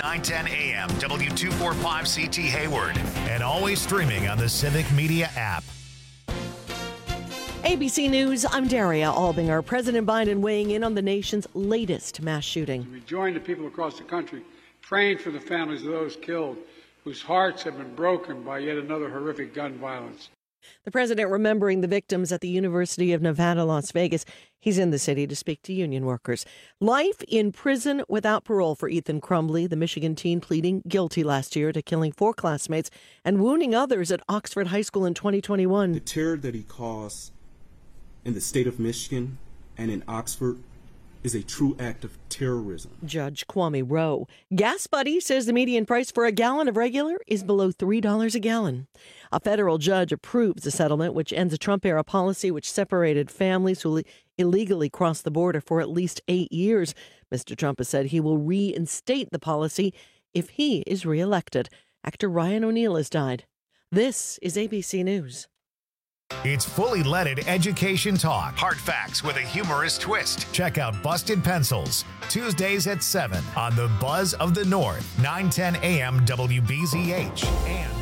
9:10 a.m. W245CT Hayward. And always streaming on the Civic Media app. ABC News, I'm Daria Albinger. President Biden weighing in on the nation's latest mass shooting. We join the people across the country praying for the families of those killed whose hearts have been broken by yet another horrific gun violence. The president remembering the victims at the University of Nevada, Las Vegas. He's in the city to speak to union workers. Life in prison without parole for Ethan Crumbley, the Michigan teen pleading guilty last year to killing 4 classmates and wounding others at Oxford High School in 2021. The terror that he caused in the state of Michigan and in Oxford is a true act of terrorism. Judge Kwame Rowe. Gas Buddy says the median price for a gallon of regular is below $3 a gallon. A federal judge approves a settlement which ends a Trump-era policy which separated families who illegally crossed the border for at least 8 years. Mr. Trump has said he will reinstate the policy if he is reelected. Actor Ryan O'Neal has died. This is ABC News. It's fully leaded education talk. Hard facts with a humorous twist. Check out Busted Pencils, Tuesdays at 7 on the Buzz of the North, 9:10 a.m. WBZH. And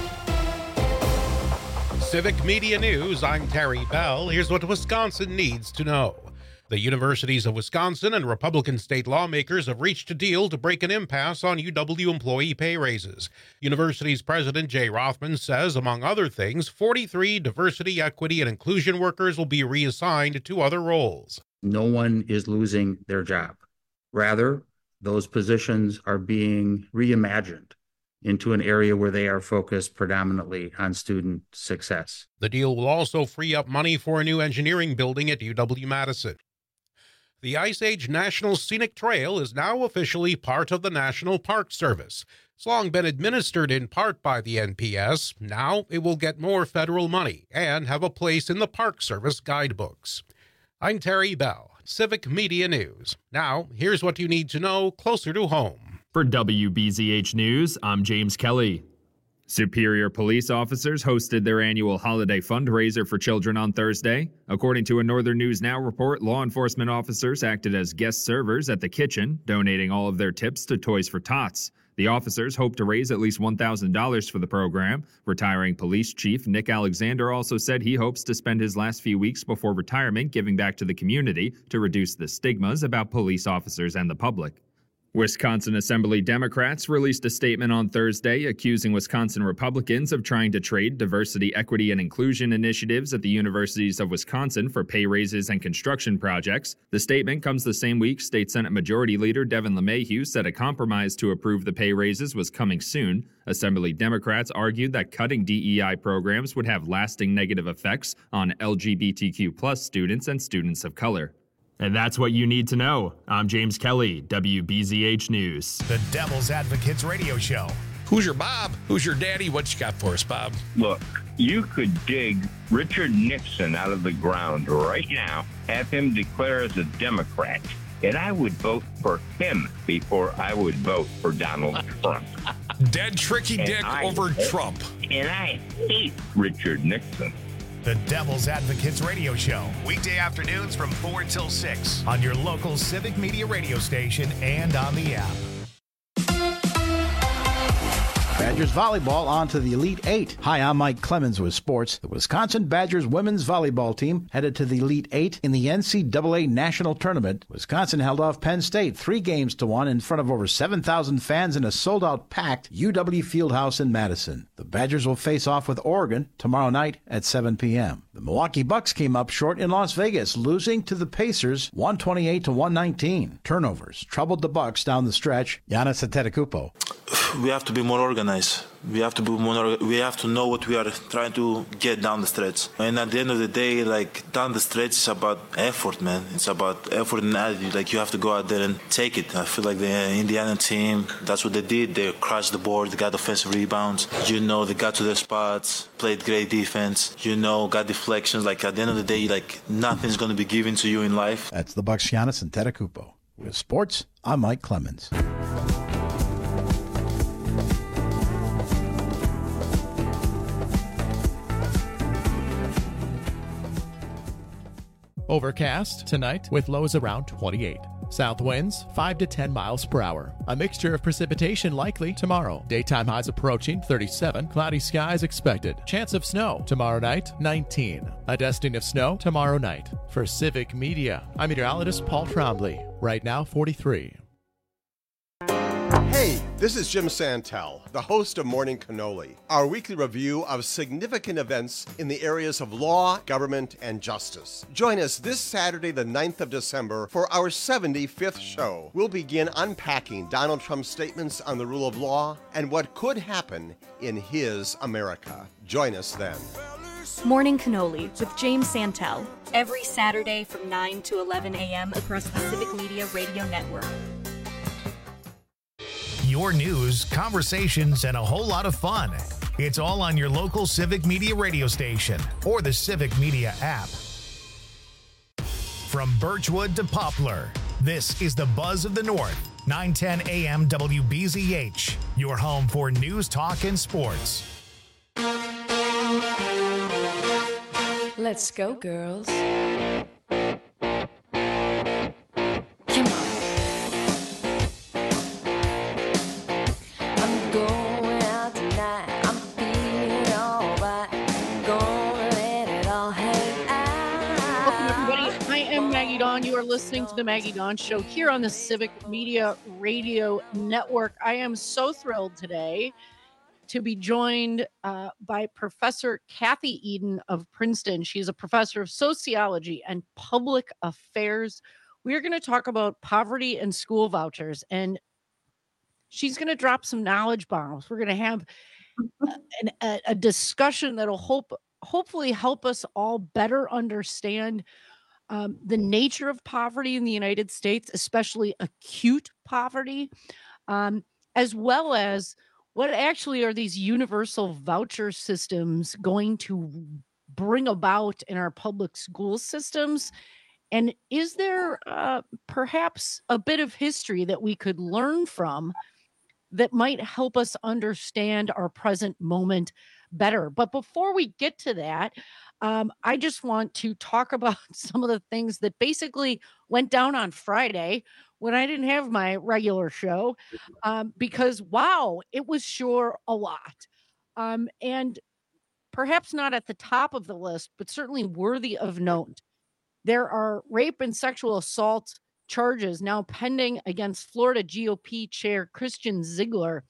Civic Media News, I'm Terry Bell. Here's what Wisconsin needs to know. The universities of Wisconsin and Republican state lawmakers have reached a deal to break an impasse on UW employee pay raises. University's president Jay Rothman says, among other things, 43 diversity, equity, and inclusion workers will be reassigned to other roles. No one is losing their job. Rather, those positions are being reimagined into an area where they are focused predominantly on student success. The deal will also free up money for a new engineering building at UW-Madison. The Ice Age National Scenic Trail is now officially part of the National Park Service. It's long been administered in part by the NPS. Now it will get more federal money and have a place in the Park Service guidebooks. I'm Terry Bell, Civic Media News. Now, here's what you need to know closer to home. For WBZH News, I'm James Kelly. Superior police officers hosted their annual holiday fundraiser for children on Thursday. According to a Northern News Now report, law enforcement officers acted as guest servers at the kitchen, donating all of their tips to Toys for Tots. The officers hope to raise at least $1,000 for the program. Retiring police chief Nick Alexander also said he hopes to spend his last few weeks before retirement giving back to the community to reduce the stigmas about police officers and the public. Wisconsin Assembly Democrats released a statement on Thursday accusing Wisconsin Republicans of trying to trade diversity, equity, and inclusion initiatives at the universities of Wisconsin for pay raises and construction projects. The statement comes the same week State Senate Majority Leader Devin LeMahieu said a compromise to approve the pay raises was coming soon. Assembly Democrats argued that cutting DEI programs would have lasting negative effects on LGBTQ+ students and students of color. And that's what you need to know. I'm James Kelly, WBZH News. the Devil's Advocates Radio Show. Who's your Bob? Who's your daddy? What you got for us, Bob? Look, you could dig Richard Nixon out of the ground right now, have him declare as a Democrat, and I would vote for him before I would vote for Donald Trump. Dead tricky dick over Trump. And I hate Richard Nixon. The Devil's Advocates Radio Show. Weekday afternoons from 4 till 6 on your local Civic Media radio station and on the app. Badgers volleyball on to the Elite Eight. Hi, I'm Mike Clemens with sports. The Wisconsin Badgers women's volleyball team headed to the Elite Eight in the NCAA National Tournament. Wisconsin held off Penn State 3-1 in front of over 7,000 fans in a sold-out packed UW Fieldhouse in Madison. The Badgers will face off with Oregon tomorrow night at 7 p.m. The Milwaukee Bucks came up short in Las Vegas, losing to the Pacers 128-119. Turnovers troubled the Bucks down the stretch. Giannis Antetokounmpo. We have to be more organized. We have to know what we are trying to get down the stretch. And at the end of the day, down the stretch, it's about effort, man. It's about effort and attitude. You have to go out there and take it. I feel like the Indiana team, that's what they did. They crashed the board. They got offensive rebounds. They got to their spots, played great defense. Got deflections. At the end of the day, nothing's going to be given to you in life. That's the Bucks' Giannis Antetokounmpo. With sports, I'm Mike Clemens. Overcast tonight with lows around 28. South winds 5 to 10 miles per hour. A mixture of precipitation likely tomorrow. Daytime highs approaching 37. Cloudy skies expected. Chance of snow tomorrow night 19. A dusting of snow tomorrow night. For Civic Media, I'm meteorologist Paul Trombley. Right now 43. Hey, this is Jim Santel, the host of Morning Cannoli, our weekly review of significant events in the areas of law, government, and justice. Join us this Saturday, the 9th of December, for our 75th show. We'll begin unpacking Donald Trump's statements on the rule of law and what could happen in his America. Join us then. Morning Cannoli with James Santel, every Saturday from 9 to 11 a.m. across the Civic Media Radio Network. Your news, conversations, and a whole lot of fun. It's all on your local Civic Media radio station or the Civic Media app. From Birchwood to Poplar, this is the Buzz of the North, 910 AM WBZH, your home for news, talk, and sports. Let's go, girls. You are listening to the Maggie Dawn Show here on the Civic Media Radio Network. I am so thrilled today to be joined by Professor Kathy Eden of Princeton. She is a professor of sociology and public affairs. We are going to talk about poverty and school vouchers, and she's going to drop some knowledge bombs. We're going to have a discussion that will hopefully help us all better understand the nature of poverty in the United States, especially acute poverty, as well as what actually are these universal voucher systems going to bring about in our public school systems? And is there perhaps a bit of history that we could learn from that might help us understand our present moment better? But before we get to that, I just want to talk about some of the things that basically went down on Friday when I didn't have my regular show, because, wow, it was sure a lot. And perhaps not at the top of the list, but certainly worthy of note. There are rape and sexual assault charges now pending against Florida GOP Chair Christian Ziegler.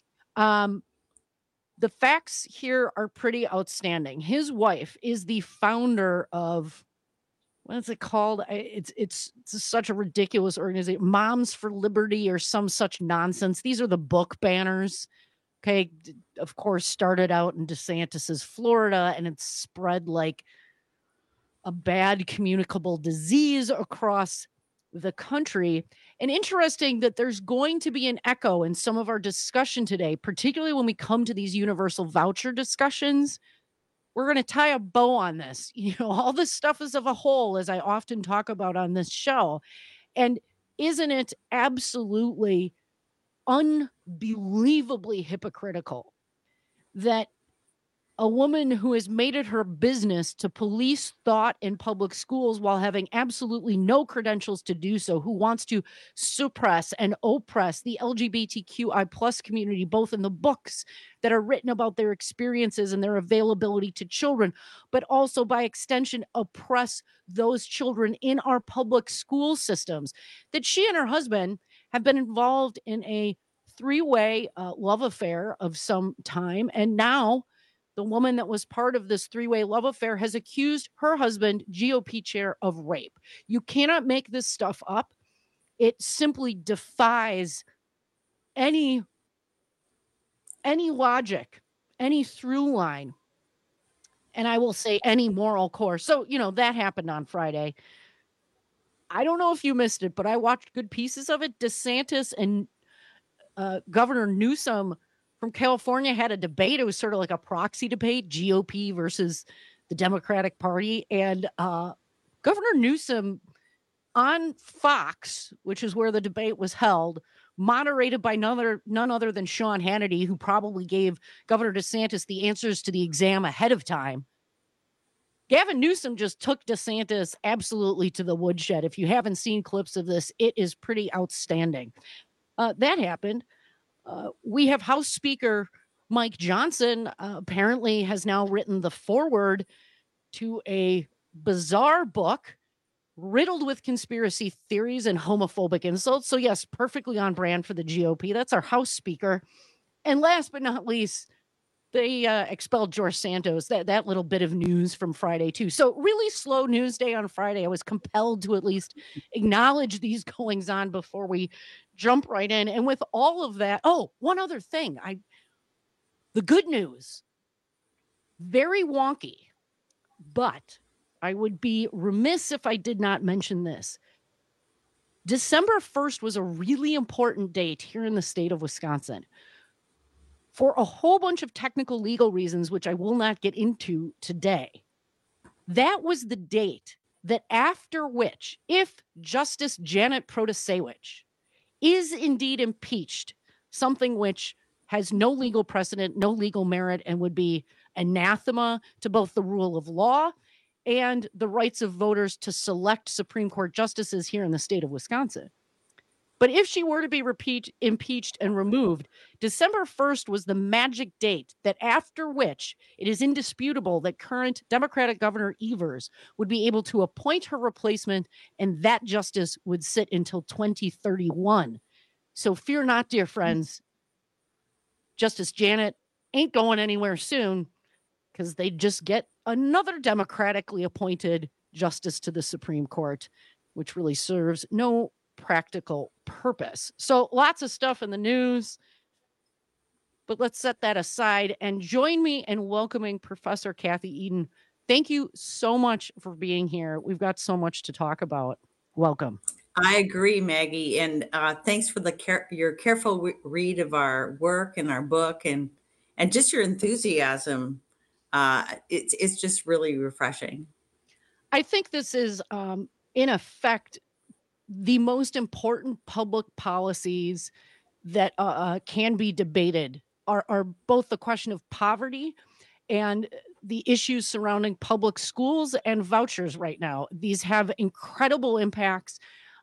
The facts here are pretty outstanding. His wife is the founder of, what is it called? It's such a ridiculous organization, Moms for Liberty or some such nonsense. These are the book banners. Okay, of course, started out in DeSantis's Florida, and it's spread like a bad communicable disease across the country. And interesting that there's going to be an echo in some of our discussion today, particularly when we come to these universal voucher discussions. We're going to tie a bow on this. You know, all this stuff is of a whole, as I often talk about on this show. And isn't it absolutely unbelievably hypocritical that a woman who has made it her business to police thought in public schools while having absolutely no credentials to do so, who wants to suppress and oppress the LGBTQI plus community, both in the books that are written about their experiences and their availability to children, but also by extension, oppress those children in our public school systems, that she and her husband have been involved in a three-way love affair of some time. And now the woman that was part of this three-way love affair has accused her husband, GOP chair, of rape. You cannot make this stuff up. It simply defies any logic, any through line, and I will say any moral course. So, you know, that happened on Friday. I don't know if you missed it, but I watched good pieces of it. DeSantis and Governor Newsom from California had a debate. It was sort of like a proxy debate, GOP versus the Democratic Party. And Governor Newsom on Fox, which is where the debate was held, moderated by none other than Sean Hannity, who probably gave Governor DeSantis the answers to the exam ahead of time, Gavin Newsom just took DeSantis absolutely to the woodshed. If you haven't seen clips of this, it is pretty outstanding. That happened. We have House Speaker Mike Johnson apparently has now written the foreword to a bizarre book riddled with conspiracy theories and homophobic insults. So yes, perfectly on brand for the GOP. That's our House Speaker. And last but not least, they expelled George Santos. That little bit of news from Friday too. So really slow news day on Friday. I was compelled to at least acknowledge these goings on before we jump right in. And with all of that, one other thing. The good news, very wonky, but I would be remiss if I did not mention this. December 1st was a really important date here in the state of Wisconsin for a whole bunch of technical legal reasons, which I will not get into today. That was the date that after which, if Justice Janet Protasewicz is indeed impeached, something which has no legal precedent, no legal merit, and would be anathema to both the rule of law and the rights of voters to select Supreme Court justices here in the state of Wisconsin. But if she were to be impeached and removed, December 1st was the magic date that after which it is indisputable that current Democratic Governor Evers would be able to appoint her replacement, and that justice would sit until 2031. So fear not, dear friends. Justice Janet ain't going anywhere soon because they just get another democratically appointed justice to the Supreme Court, which really serves no practical purpose. So lots of stuff in the news, but let's set that aside and join me in welcoming Professor Kathy Edin. Thank you so much for being here. We've got so much to talk about. Welcome. I agree, Maggie, and thanks for your careful read of our work and our book, and just your enthusiasm. It's just really refreshing. I think this is, in effect, the most important public policies that can be debated are both the question of poverty and the issues surrounding public schools and vouchers right now. These have incredible impacts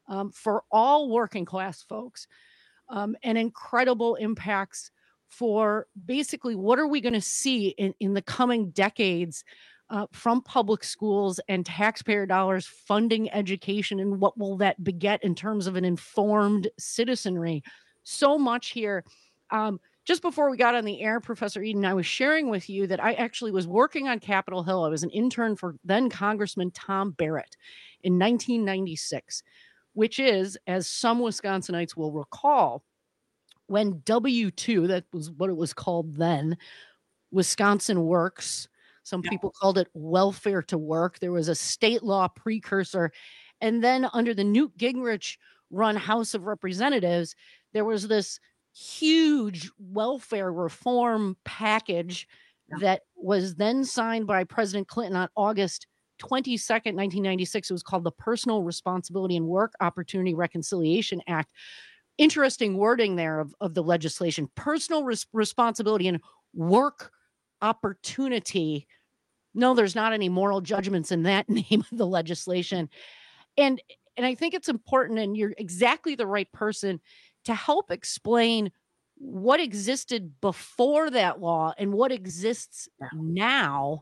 for all working class folks, and incredible impacts for basically what are we going to see in the coming decades from public schools and taxpayer dollars funding education, and what will that beget in terms of an informed citizenry. So much here. Just before we got on the air, Professor Edin, I was sharing with you that I actually was working on Capitol Hill. I was an intern for then Congressman Tom Barrett in 1996, which is, as some Wisconsinites will recall, when W2, that was what it was called then, Wisconsin Works, some people called it welfare to work. There was a state law precursor. And then under the Newt Gingrich run House of Representatives, there was this huge welfare reform package that was then signed by President Clinton on August 22nd, 1996. It was called the Personal Responsibility and Work Opportunity Reconciliation Act. Interesting wording there of the legislation. Personal responsibility and work opportunity. No, there's not any moral judgments in that name of the legislation. And I think it's important, and you're exactly the right person to help explain what existed before that law and what exists now.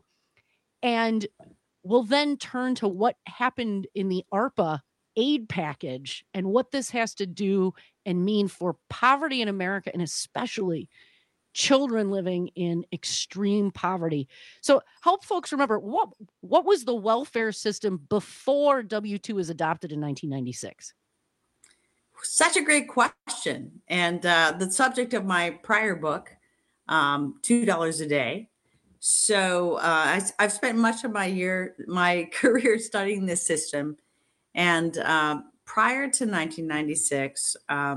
And we'll then turn to what happened in the ARPA aid package and what this has to do and mean for poverty in America, and especially children living in extreme poverty. So help folks remember, what was the welfare system before W2 was adopted in 1996? Such a great question. And the subject of my prior book, $2 a day. So I've spent much of my career studying this system. And prior to 1996,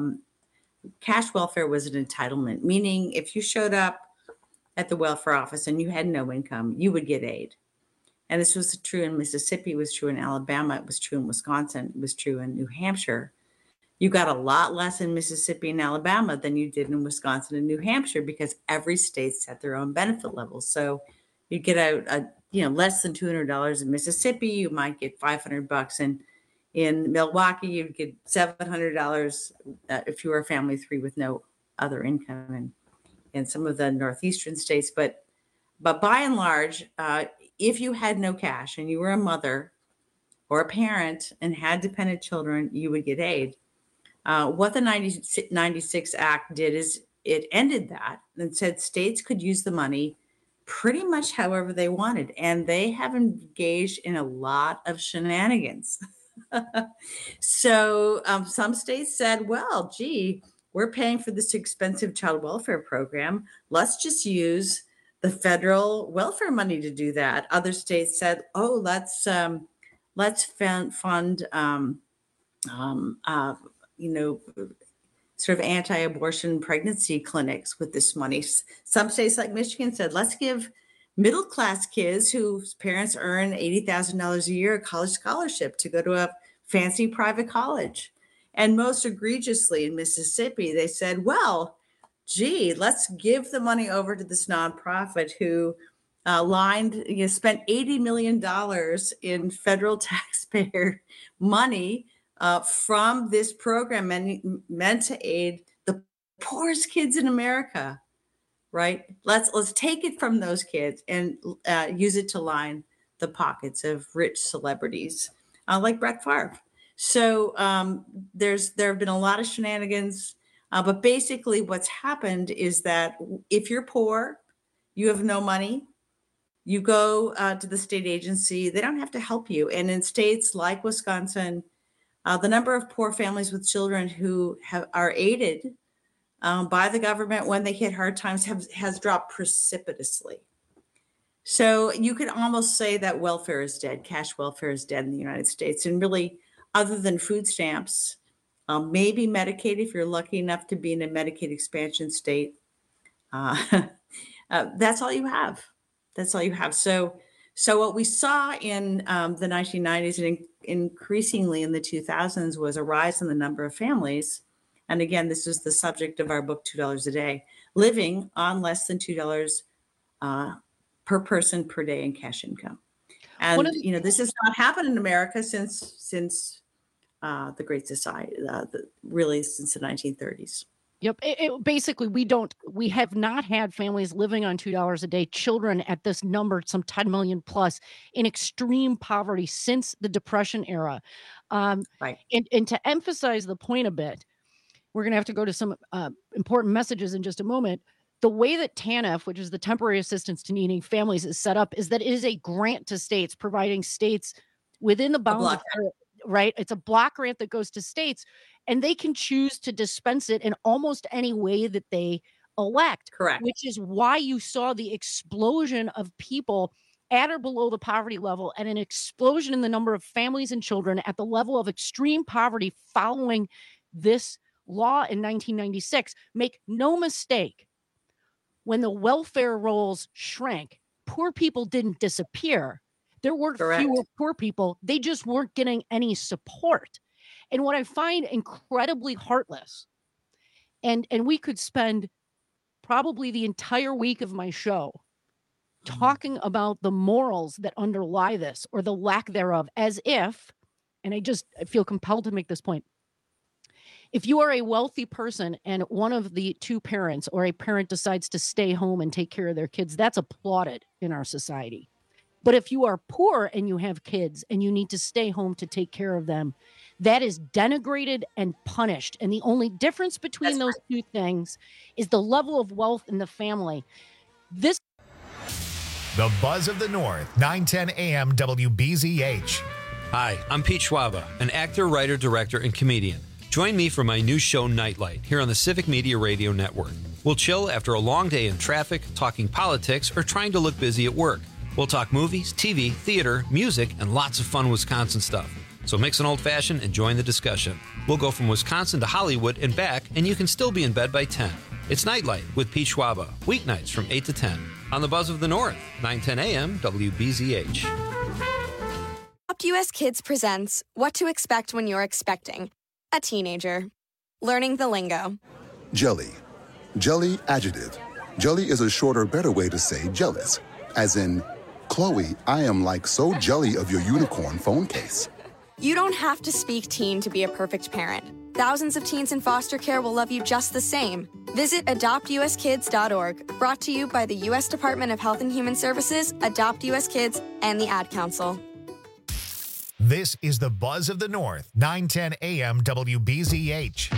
cash welfare was an entitlement, meaning if you showed up at the welfare office and you had no income, you would get aid. And this was true in Mississippi, it was true in Alabama, it was true in Wisconsin, it was true in New Hampshire. You got a lot less in Mississippi and Alabama than you did in Wisconsin and New Hampshire because every state set their own benefit levels. So you get a less than $200 in Mississippi, you might get $500, and in Milwaukee, you'd get $700 if you were a family of three with no other income, and in some of the northeastern states. But by and large, if you had no cash and you were a mother or a parent and had dependent children, you would get aid. What the 96 Act did is it ended that and said states could use the money pretty much however they wanted. And they have engaged in a lot of shenanigans. So some states said, well, gee, we're paying for this expensive child welfare program. Let's just use the federal welfare money to do that. Other states said, oh, let's fund sort of anti-abortion pregnancy clinics with this money. Some states like Michigan said, let's give middle-class kids whose parents earn $80,000 a year a college scholarship to go to a fancy private college. And most egregiously in Mississippi, they said, well, gee, let's give the money over to this nonprofit who spent $80 million in federal taxpayer money from this program meant to aid the poorest kids in America, right? Let's take it from those kids and use it to line the pockets of rich celebrities like Brett Favre. So there have been a lot of shenanigans, but basically what's happened is that if you're poor, you have no money, you go to the state agency, they don't have to help you. And in states like Wisconsin, the number of poor families with children who are aided by the government when they hit hard times has dropped precipitously. So you could almost say that welfare is dead. Cash welfare is dead in the United States. And really, other than food stamps, maybe Medicaid, if you're lucky enough to be in a Medicaid expansion state, that's all you have. That's all you have. So what we saw in the 1990s and increasingly in the 2000s was a rise in the number of families. And again, this is the subject of our book, $2 a Day, living on less than $2 per person per day in cash income. And, this has not happened in America since the Great Society, really since the 1930s. Yep. Basically, we have not had families living on $2 a day, children at this number, some 10 million plus, in extreme poverty since the Depression era. Right. And to emphasize the point a bit, we're going to have to go to some important messages in just a moment. The way that TANF, which is the Temporary Assistance to Needing Families, is set up is that it is a grant to states, providing states within the bounds of, right? It's a block grant that goes to states, and they can choose to dispense it in almost any way that they elect. Correct. Which is why you saw the explosion of people at or below the poverty level and an explosion in the number of families and children at the level of extreme poverty following this law in 1996. Make no mistake, when the welfare rolls shrank, poor people didn't disappear. There weren't fewer poor people. They just weren't getting any support. And what I find incredibly heartless, and we could spend probably the entire week of my show talking about the morals that underlie this or the lack thereof, as if, and I feel compelled to make this point. If you are a wealthy person and one of the two parents or a parent decides to stay home and take care of their kids, that's applauded in our society. But if you are poor and you have kids and you need to stay home to take care of them, that is denigrated and punished. And the only difference between those two things is the level of wealth in the family. The Buzz of the North, 910 AM WBZH. Hi, I'm Pete Schwaba, an actor, writer, director, and comedian. Join me for my new show, Nightlight, here on the Civic Media Radio Network. We'll chill after a long day in traffic, talking politics, or trying to look busy at work. We'll talk movies, TV, theater, music, and lots of fun Wisconsin stuff. So mix an old-fashioned and join the discussion. We'll go from Wisconsin to Hollywood and back, and you can still be in bed by 10. It's Nightlight with Pete Schwaba, weeknights from 8 to 10 on the Buzz of the North, 910 AM WBZH. Adopt US Kids presents What to Expect When You're Expecting a Teenager. Learning the lingo. Jelly. Jelly adjective. Jelly is a shorter, better way to say jealous, as in Chloe, I am like so jelly of your unicorn phone case. You don't have to speak teen to be a perfect parent. Thousands of teens in foster care will love you just the same. Visit adoptuskids.org, brought to you by the U.S. Department of Health and Human Services, Adopt U.S. Kids, and the Ad Council. This is the Buzz of the North, 910 AM WBZH.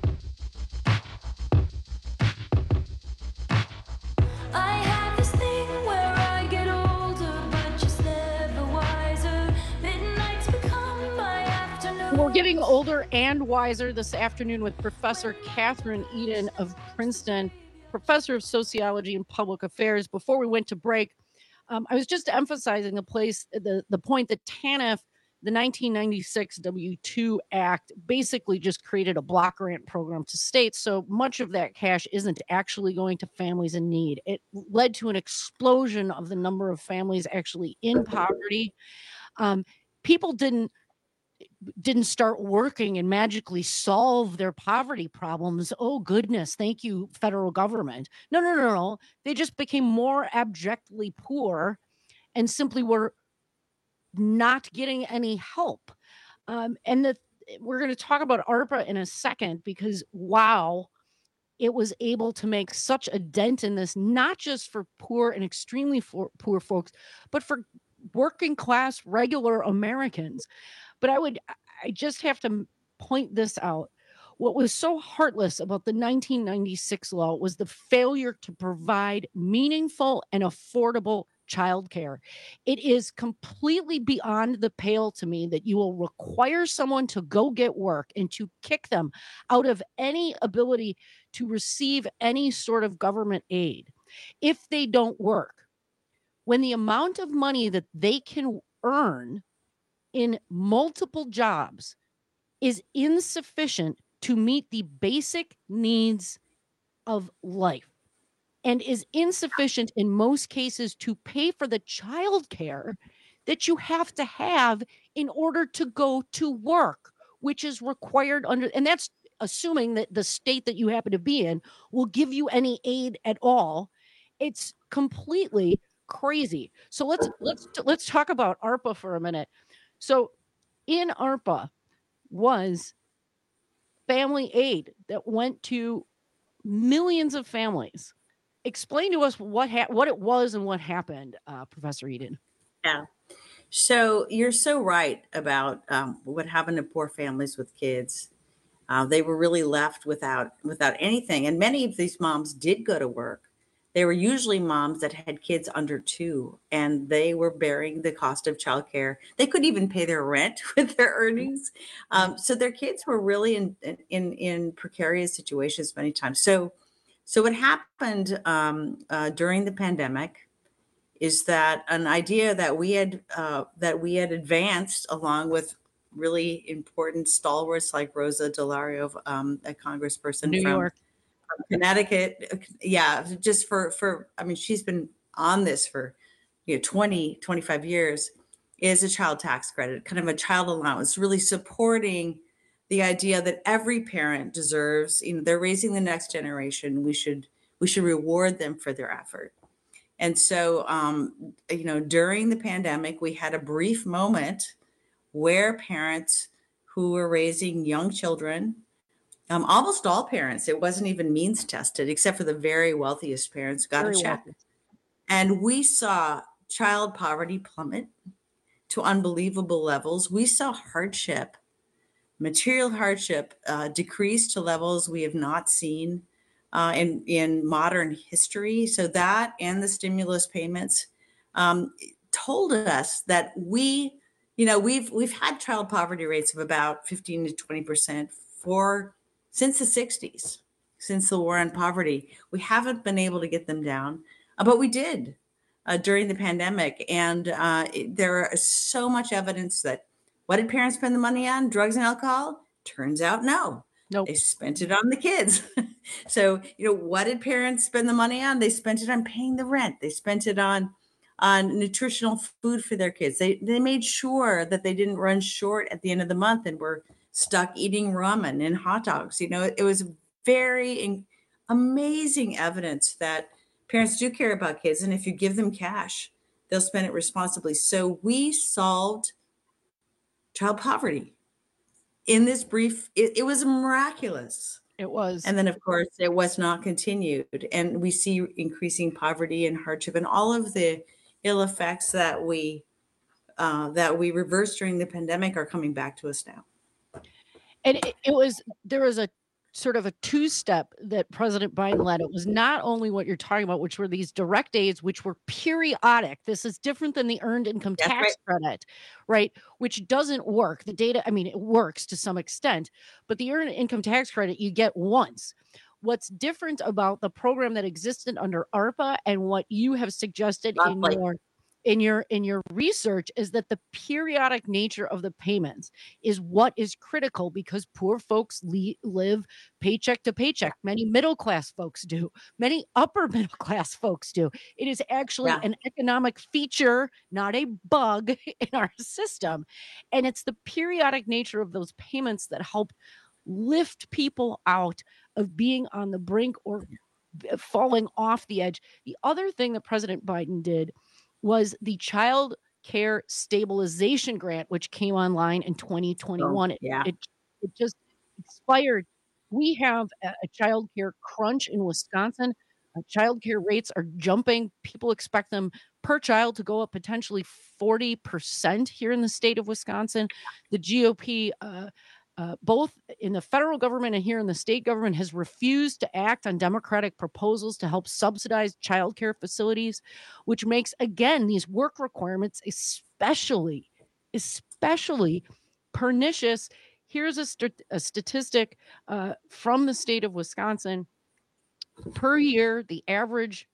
We're getting older and wiser this afternoon with Professor Catherine Eden of Princeton, professor of sociology and public affairs. Before we went to break, I was just emphasizing the point that TANF, the 1996 W-2 Act, basically just created a block grant program to states. So much of that cash isn't actually going to families in need. It led to an explosion of the number of families actually in poverty. People didn't start working and magically solve their poverty problems. Oh, goodness. Thank you, federal government. No. They just became more abjectly poor and simply were not getting any help. We're going to talk about ARPA in a second because, wow, it was able to make such a dent in this, not just for poor and extremely poor folks, but for working class, regular Americans. But I just have to point this out. What was so heartless about the 1996 law was the failure to provide meaningful and affordable childcare. It is completely beyond the pale to me that you will require someone to go get work and to kick them out of any ability to receive any sort of government aid if they don't work, when the amount of money that they can earn in multiple jobs is insufficient to meet the basic needs of life and is insufficient in most cases to pay for the childcare that you have to have in order to go to work, which is required under, and that's assuming that the state that you happen to be in will give you any aid at all. It's completely crazy. So let's talk about ARPA for a minute. So in ARPA was family aid that went to millions of families. Explain to us what it was and what happened, Professor Eden. Yeah. So you're so right about what happened to poor families with kids. They were really left without anything. And many of these moms did go to work. They were usually moms that had kids under 2, and they were bearing the cost of childcare. They couldn't even pay their rent with their earnings. So their kids were really in precarious situations many times. So what happened during the pandemic is that an idea that we had advanced along with really important stalwarts like Rosa DeLario, a congressperson New York. Connecticut. Yeah, just for I mean, she's been on this for 20, 25 years, is a child tax credit, kind of a child allowance, really supporting the idea that every parent deserves, they're raising the next generation. We should reward them for their effort. And so, during the pandemic, we had a brief moment where parents who were raising young children, almost all parents, it wasn't even means tested, except for the very wealthiest parents, got a check. And we saw child poverty plummet to unbelievable levels. We saw hardship, material hardship, decrease to levels we have not seen in modern history. So that and the stimulus payments told us that we've had child poverty rates of about 15 to 20% since the 60s, since the war on poverty. We haven't been able to get them down, but we did during the pandemic. And there is so much evidence that what did parents spend the money on? Drugs and alcohol? Turns out no. Nope. They spent it on the kids. So, what did parents spend the money on? They spent it on paying the rent. They spent it on nutritional food for their kids. They made sure that they didn't run short at the end of the month and were stuck eating ramen and hot dogs. It was very amazing evidence that parents do care about kids. And if you give them cash, they'll spend it responsibly. So we solved child poverty in this brief. It was miraculous. It was. And then, of course, it was not continued. And we see increasing poverty and hardship and all of the ill effects that we reversed during the pandemic are coming back to us now. And there was a sort of a two-step that President Biden led. It was not only what you're talking about, which were these direct aids, which were periodic. This is different than the earned income tax credit, right? Which doesn't work. The data, I mean, it works to some extent, but the earned income tax credit you get once. What's different about the program that existed under ARPA and what you have suggested in your research is that the periodic nature of the payments is what is critical, because poor folks live paycheck to paycheck. Many middle class folks do. Many upper middle class folks do. It is actually an economic feature, not a bug in our system. And it's the periodic nature of those payments that help lift people out of being on the brink or falling off the edge. The other thing that President Biden did was the Child Care Stabilization Grant, which came online in 2021. It just expired. We have a child care crunch in Wisconsin. Child care rates are jumping. People expect them per child to go up potentially 40% here in the state of Wisconsin. The GOP, both in the federal government and here in the state government, has refused to act on Democratic proposals to help subsidize childcare facilities, which makes, again, these work requirements especially pernicious. Here's a statistic from the state of Wisconsin. Per year, the average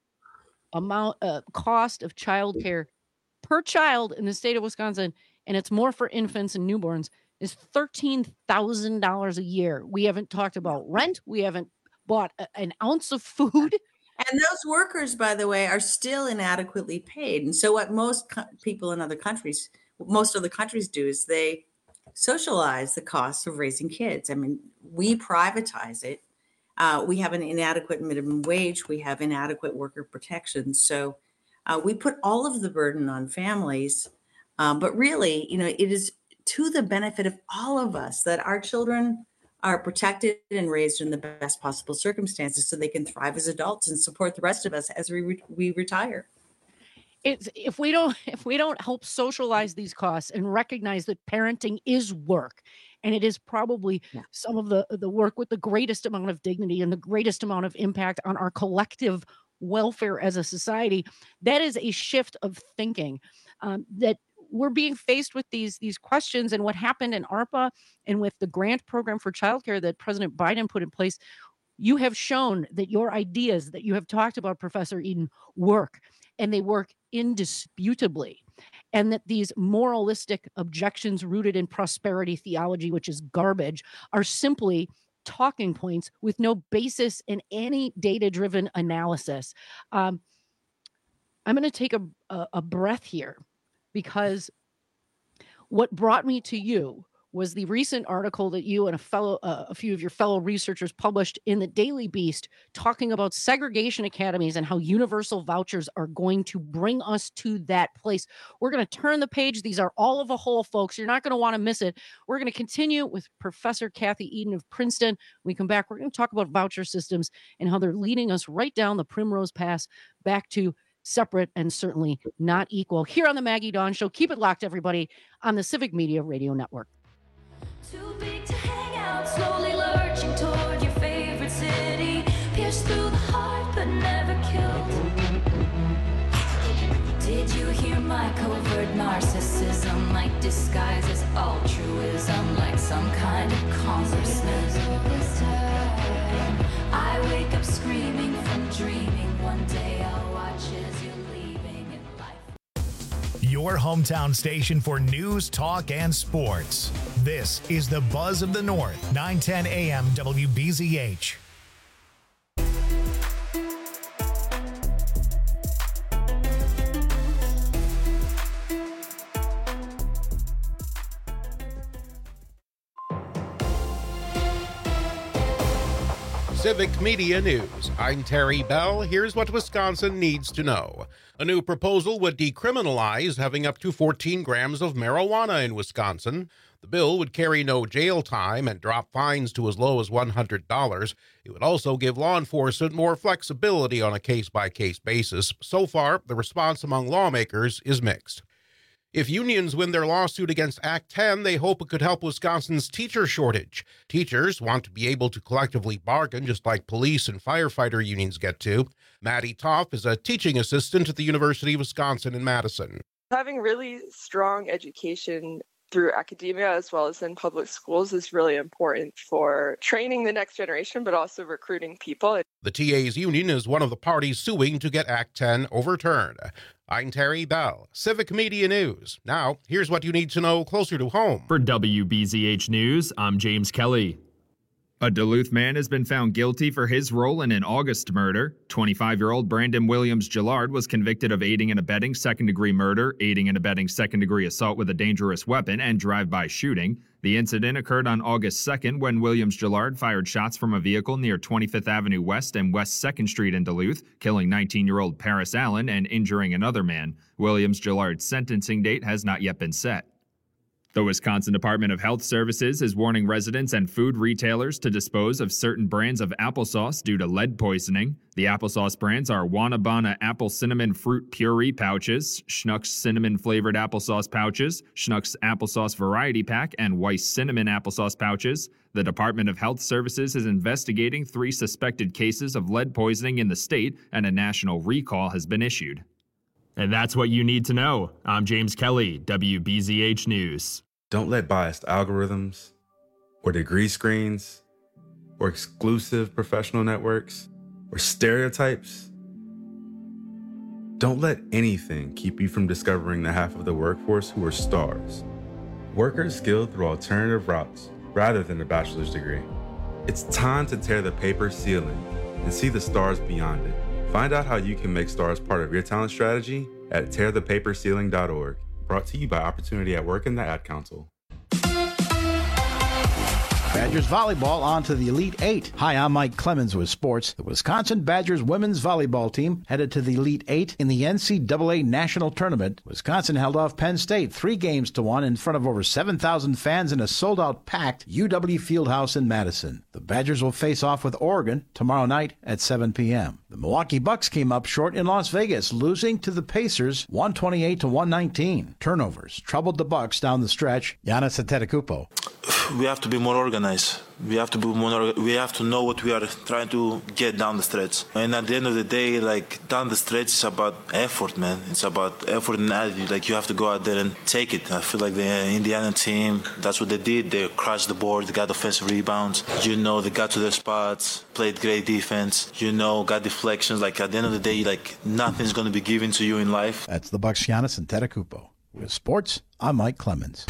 cost of childcare per child in the state of Wisconsin, and it's more for infants and newborns, is $13,000 a year. We haven't talked about rent. We haven't bought an ounce of food. And those workers, by the way, are still inadequately paid. And so what most people in other countries do is they socialize the costs of raising kids. I mean, we privatize it. We have an inadequate minimum wage. We have inadequate worker protections. So we put all of the burden on families. But really, it is to the benefit of all of us that our children are protected and raised in the best possible circumstances so they can thrive as adults and support the rest of us as we retire. If we don't help socialize these costs and recognize that parenting is work, and it is probably some of the work with the greatest amount of dignity and the greatest amount of impact on our collective welfare as a society, that is a shift of thinking that we're being faced with these questions. And what happened in ARPA and with the grant program for childcare that President Biden put in place, you have shown that your ideas that you have talked about, Professor Eden, work, and they work indisputably. And that these moralistic objections rooted in prosperity theology, which is garbage, are simply talking points with no basis in any data-driven analysis. I'm going to take a breath here, because what brought me to you was the recent article that you and a few of your fellow researchers published in the Daily Beast, talking about segregation academies and how universal vouchers are going to bring us to that place. We're going to turn the page. These are all of a whole, folks. You're not going to want to miss it. We're going to continue with Professor Kathy Eden of Princeton. When we come back, we're going to talk about voucher systems and how they're leading us right down the Primrose Pass back to separate and certainly not equal. Here on the Maggie Dawn Show. Keep it locked, everybody, on the Civic Media Radio Network. Too big to hang out, slowly lurching toward your favorite city. Pierced through the heart, but never killed. Did you hear my covert narcissism? Like disguises altruism, like some kind of consciousness. I wake up screaming from dreaming. One day I'll watch as you're leaving in life. Your hometown station for news, talk, and sports. This is the Buzz of the North, 910 AM WBZH. Civic Media News. I'm Terry Bell. Here's what Wisconsin needs to know. A new proposal would decriminalize having up to 14 grams of marijuana in Wisconsin. The bill would carry no jail time and drop fines to as low as $100. It would also give law enforcement more flexibility on a case-by-case basis. So far, the response among lawmakers is mixed. If unions win their lawsuit against Act 10, they hope it could help Wisconsin's teacher shortage. Teachers want to be able to collectively bargain just like police and firefighter unions get to. Maddie Toff is a teaching assistant at the University of Wisconsin in Madison. Having really strong education through academia as well as in public schools is really important for training the next generation, but also recruiting people. The TA's union is one of the parties suing to get Act 10 overturned. I'm Terry Bell, Civic Media News. Now, here's what you need to know closer to home. For WBZH News, I'm James Kelly. A Duluth man has been found guilty for his role in an August murder. 25-year-old Brandon Williams-Gillard was convicted of aiding and abetting second-degree murder, aiding and abetting second-degree assault with a dangerous weapon, and drive-by shooting. The incident occurred on August 2nd when Williams-Gillard fired shots from a vehicle near 25th Avenue West and West 2nd Street in Duluth, killing 19-year-old Paris Allen and injuring another man. Williams-Gillard's sentencing date has not yet been set. The Wisconsin Department of Health Services is warning residents and food retailers to dispose of certain brands of applesauce due to lead poisoning. The applesauce brands are Wanabana Apple Cinnamon Fruit Puree pouches, Schnucks Cinnamon Flavored Applesauce pouches, Schnucks Applesauce Variety Pack, and Weiss Cinnamon Applesauce pouches. The Department of Health Services is investigating 3 suspected cases of lead poisoning in the state, and a national recall has been issued. And that's what you need to know. I'm James Kelly, WBZH News. Don't let biased algorithms or degree screens or exclusive professional networks or stereotypes, don't let anything keep you from discovering the half of the workforce who are stars. Workers skilled through alternative routes rather than a bachelor's degree. It's time to tear the paper ceiling and see the stars beyond it. Find out how you can make stars part of your talent strategy at tearthepaperceiling.org. Brought to you by Opportunity at Work and the Ad Council. Badgers volleyball on to the Elite Eight. Hi, I'm Mike Clemens with sports. The Wisconsin Badgers women's volleyball team headed to the Elite Eight in the NCAA National Tournament. Wisconsin held off Penn State 3-1 in front of over 7,000 fans in a sold-out packed UW Fieldhouse in Madison. The Badgers will face off with Oregon tomorrow night at 7 p.m. The Milwaukee Bucks came up short in Las Vegas, losing to the Pacers 128-119. Turnovers troubled the Bucks down the stretch. Giannis Antetokounmpo. We have to be more organized. We have to know what we are trying to get down the stretch. And at the end of the day, like, down the stretch is about effort, man. It's about effort and attitude. Like, you have to go out there and take it. I feel like the Indiana team, that's what they did. They crashed the board. They got offensive rebounds. They got to their spots, played great defense. Got deflections. Like, at the end of the day, like, nothing's going to be given to you in life. That's the Bucks' Giannis Antetokounmpo. With sports, I'm Mike Clemens.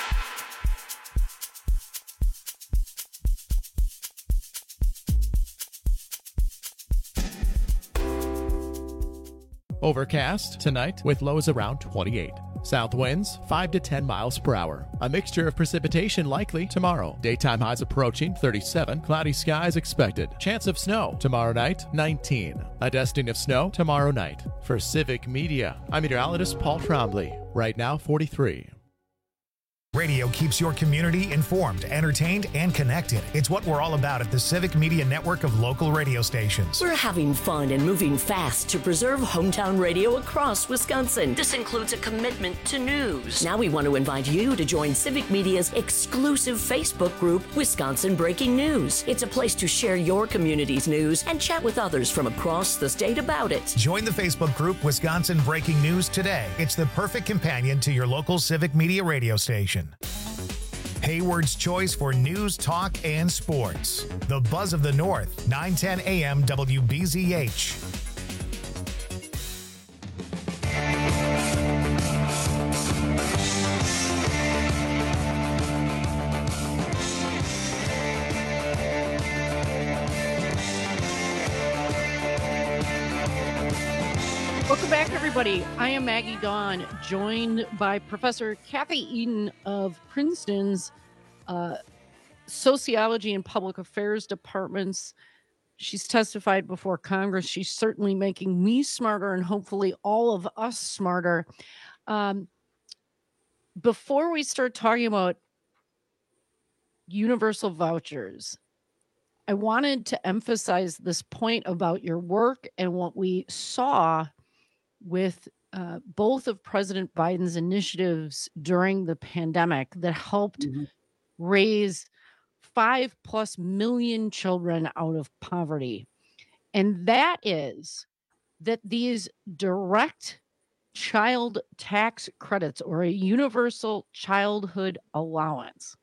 Overcast tonight with lows around 28. South winds 5 to 10 miles per hour. A mixture of precipitation likely tomorrow. Daytime highs approaching 37. Cloudy skies expected. Chance of snow tomorrow night 19. A dusting of snow tomorrow night. For Civic Media, I'm meteorologist Paul Trombley. Right now 43. Radio keeps your community informed, entertained, and connected. It's what we're all about at the Civic Media Network of local radio stations. We're having fun and moving fast to preserve hometown radio across Wisconsin. This includes a commitment to news. Now we want to invite you to join Civic Media's exclusive Facebook group, Wisconsin Breaking News. It's a place to share your community's news and chat with others from across the state about it. Join the Facebook group, Wisconsin Breaking News, today. It's the perfect companion to your local Civic Media radio station. Hayward's choice for news, talk, and sports. The Buzz of the North, 910 AM WBZH. Welcome back, everybody. I am Maggie Dawn, joined by Professor Kathy Eden of Princeton's Sociology and Public Affairs departments. She's testified before Congress. She's certainly making me smarter and hopefully all of us smarter. Before we start talking about universal vouchers, I wanted to emphasize this point about your work and what we saw with both of President Biden's initiatives during the pandemic that helped raise 5+ million children out of poverty. And that is that these direct child tax credits, or a universal childhood allowance,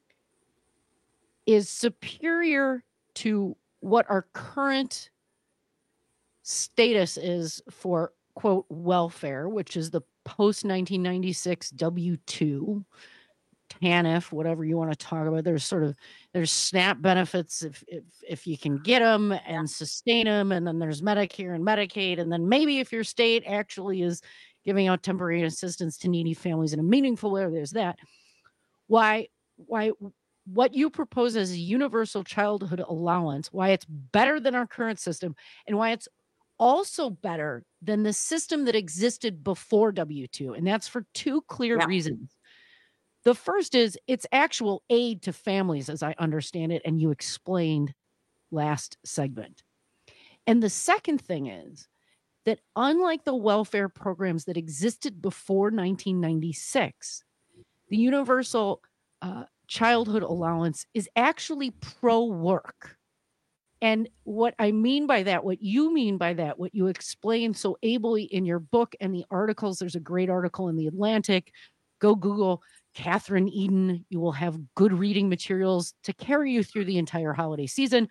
is superior to what our current status is for, quote, welfare, which is the post-1996 W-2, TANF, whatever you want to talk about. There's SNAP benefits if you can get them and sustain them, and then there's Medicare and Medicaid, and then maybe if your state actually is giving out temporary assistance to needy families in a meaningful way, there's that. Why what you propose as a universal childhood allowance, why it's better than our current system, and why it's also better than the system that existed before W-2, and that's for two clear reasons. The first is it's actual aid to families, as I understand it, and you explained last segment. And the second thing is that unlike the welfare programs that existed before 1996, the universal childhood allowance is actually pro-work. And what I mean by that, what you mean by that, what you explain so ably in your book and the articles, there's a great article in The Atlantic. Go Google Catherine Eden. You will have good reading materials to carry you through the entire holiday season.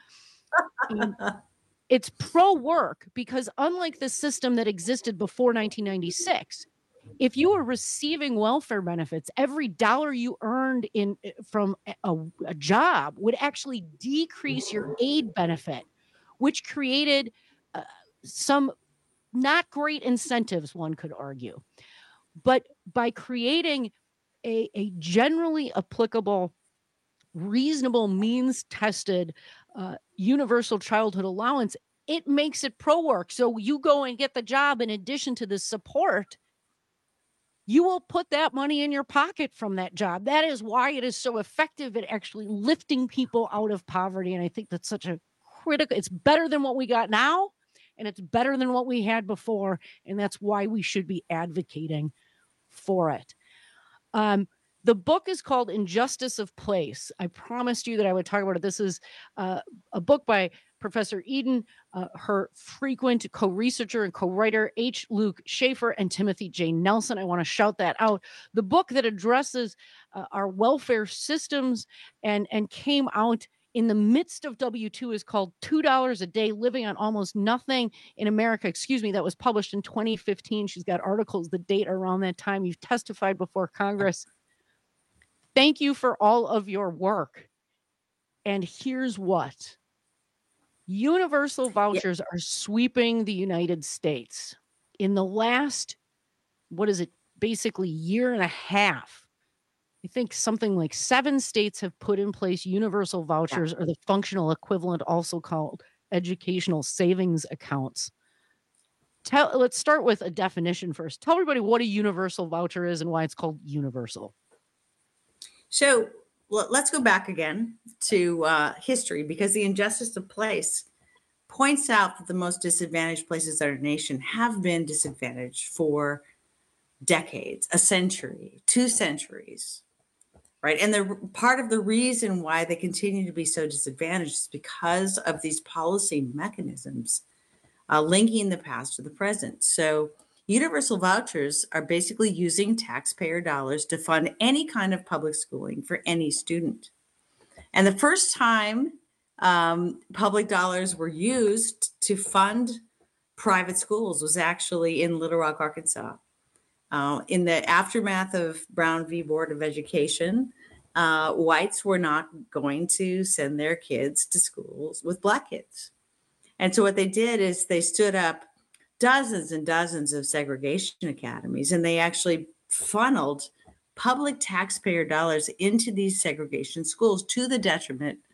It's pro-work because unlike the system that existed before 1996, if you were receiving welfare benefits, every dollar you earned from a job would actually decrease your aid benefit, which created some not great incentives, one could argue. But by creating a generally applicable, reasonable, means-tested universal childhood allowance, it makes it pro-work. So you go and get the job in addition to the support, you will put that money in your pocket from that job. That is why it is so effective at actually lifting people out of poverty. And I think that's such a critical, it's better than what we got now, and it's better than what we had before. And that's why we should be advocating for it. The book is called Injustice of Place. I promised you that I would talk about it. This is a book by Professor Eden, her frequent co-researcher and co-writer, H. Luke Schaefer, and Timothy J. Nelson. I want to shout that out. The book that addresses our welfare systems and came out in the midst of W-2 is called $2 a Day, Living on Almost Nothing in America. That was published in 2015. She's got articles that date around that time. You've testified before Congress. Thank you for all of your work. And here's what. Universal vouchers are sweeping the United States. In the last, basically year and a half, I think something like 7 states have put in place universal vouchers, or the functional equivalent, also called educational savings accounts. Let's start with a definition first. Tell everybody what a universal voucher is and why it's called universal. So let's go back again to history, because the Injustice of Place points out that the most disadvantaged places in our nation have been disadvantaged for decades, a century, 2 centuries, right? And the part of the reason why they continue to be so disadvantaged is because of these policy mechanisms linking the past to the present. So universal vouchers are basically using taxpayer dollars to fund any kind of public schooling for any student. And the first time public dollars were used to fund private schools was actually in Little Rock, Arkansas. In the aftermath of Brown v. Board of Education, whites were not going to send their kids to schools with Black kids. And so what they did is they stood up dozens and dozens of segregation academies, and they actually funneled public taxpayer dollars into these segregation schools to the detriment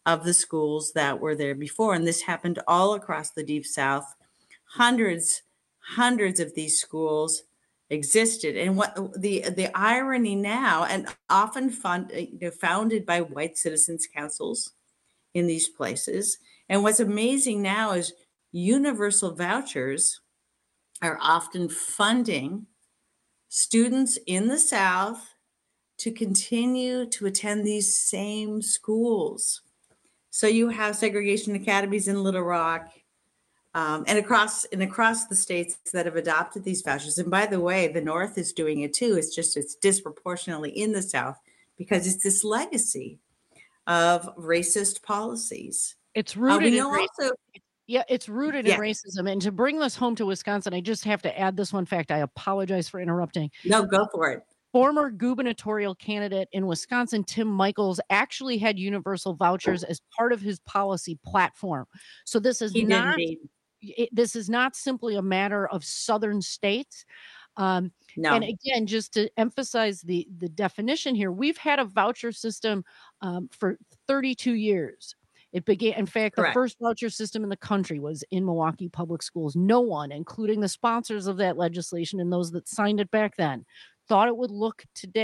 of the schools that were there before. And this happened all across the Deep South. Hundreds of these schools existed. And what the irony now, and often founded by white citizens councils in these places. And what's amazing now is universal vouchers are often funding students in the South to continue to attend these same schools. So you have segregation academies in Little Rock, and across the states that have adopted these vouchers. And by the way, the North is doing it too. It's disproportionately in the South because it's this legacy of racist policies. It's rooted in racism. Also, it's rooted in racism. And to bring this home to Wisconsin, I just have to add this one fact. I apologize for interrupting. No, go for it. Former gubernatorial candidate in Wisconsin, Tim Michels, actually had universal vouchers as part of his policy platform. So this is this is not simply a matter of Southern states. No. And again, just to emphasize the definition here, we've had a voucher system for 32 years. It began, in fact, the first voucher system in the country was in Milwaukee Public Schools. No one, including the sponsors of that legislation and those that signed it back then, thought it would look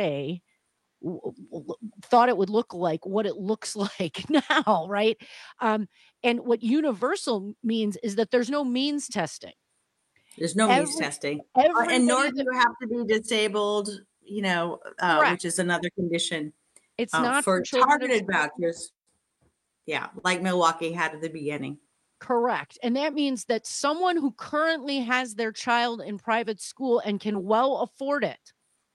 like what it looks like now, right? And what universal means is that there's no means testing. There's no means testing. And nor do you have to be disabled, which is another condition. It's not for targeted vouchers. Yeah, like Milwaukee had at the beginning. Correct. And that means that someone who currently has their child in private school and can well afford it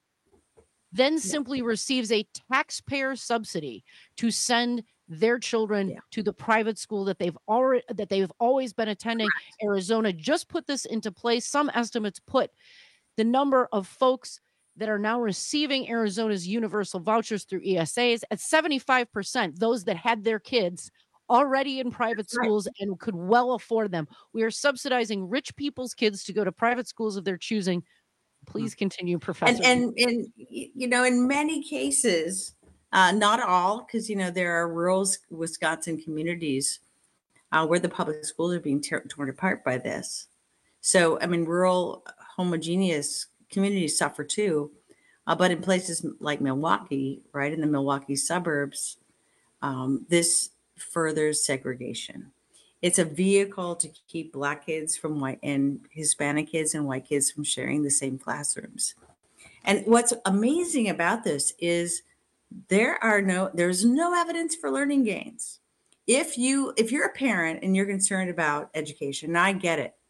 then simply receives a taxpayer subsidy to send their children to the private school that they've always been attending. Correct. Arizona just put this into place. Some estimates put the number of folks that are now receiving Arizona's universal vouchers through ESAs at 75%, those that had their kids already in private schools and could well afford them. We are subsidizing rich people's kids to go to private schools of their choosing. Please continue, Professor. And in many cases, not all, because, there are rural Wisconsin communities where the public schools are being torn apart by this. So, rural homogeneous communities suffer too. But in places like Milwaukee, right, in the Milwaukee suburbs, this furthers segregation. It's a vehicle to keep Black kids from white and Hispanic kids and white kids from sharing the same classrooms. And what's amazing about this is there's no evidence for learning gains. If you're a parent and you're concerned about education, and I get it,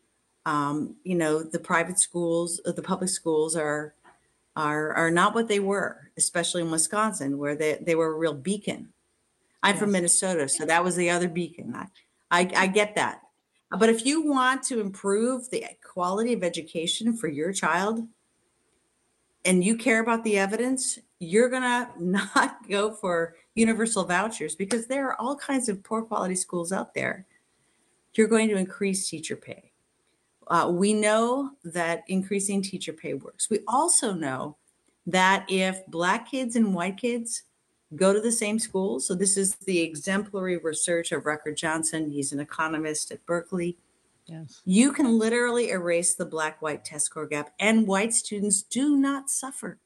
the private schools, the public schools are not what they were, especially in Wisconsin, where they were a real beacon. I'm from Minnesota, so that was the other beacon. I get that. But if you want to improve the quality of education for your child and you care about the evidence, you're going to not go for universal vouchers because there are all kinds of poor quality schools out there. You're going to increase teacher pay. We know that increasing teacher pay works. We also know that if Black kids and white kids go to the same school, so this is the exemplary research of Rucker Johnson. He's an economist at Berkeley. Yes. You can literally erase the Black-white test score gap, and white students do not suffer.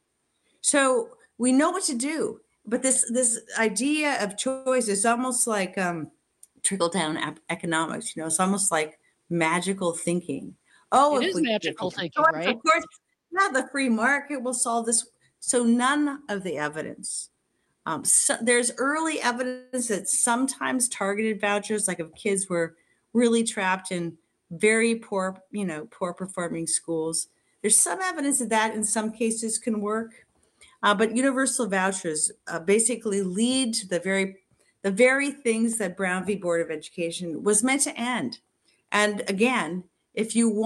So we know what to do, but this idea of choice is almost like trickle-down economics. It's almost like magical thinking. Oh, it is magical thinking, right? Of course, the free market will solve this. So none of the evidence. So there's early evidence that sometimes targeted vouchers, like if kids were really trapped in very poor performing schools, there's some evidence that in some cases can work. But universal vouchers basically lead to the very things that Brown v. Board of Education was meant to end. And again, if you